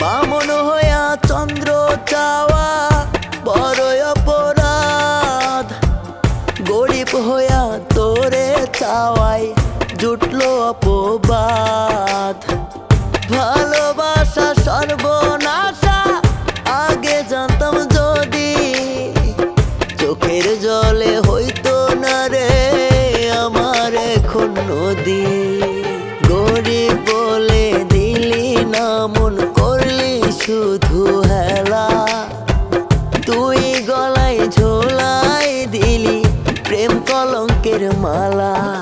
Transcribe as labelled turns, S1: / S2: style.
S1: বামন হইয়া চন্দ্র চাওয়া বড় অপরাধ। গরিব হইয়া তোরে চাওয়াই জুটলো অপবাদ। ভালোবাসা সর্বনাশা আগে জানতাম যদি, চোখের জলে হইতো না রে আমার এখন নদী। গরিব বলে দিলি না মন করলি শুধু হেলা, তুই গলায় ঝোলাই দিলি প্রেম কলঙ্কের মালা।